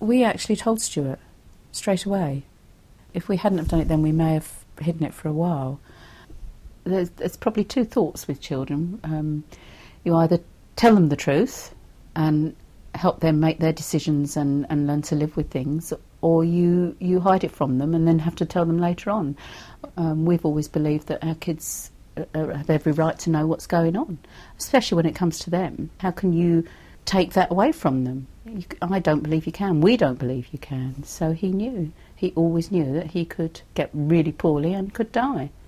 we actually told Stuart straight away. If we hadn't have done it then, we may have hidden it for a while. There's probably two thoughts with children. You either tell them the truth and help them make their decisions and learn to live with things, or you hide it from them and then have to tell them later on. We've always believed that our kids have every right to know what's going on, especially when it comes to them. How can you take that away from them? I don't believe you can. We don't believe you can. So he knew. He always knew that he could get really poorly and could die.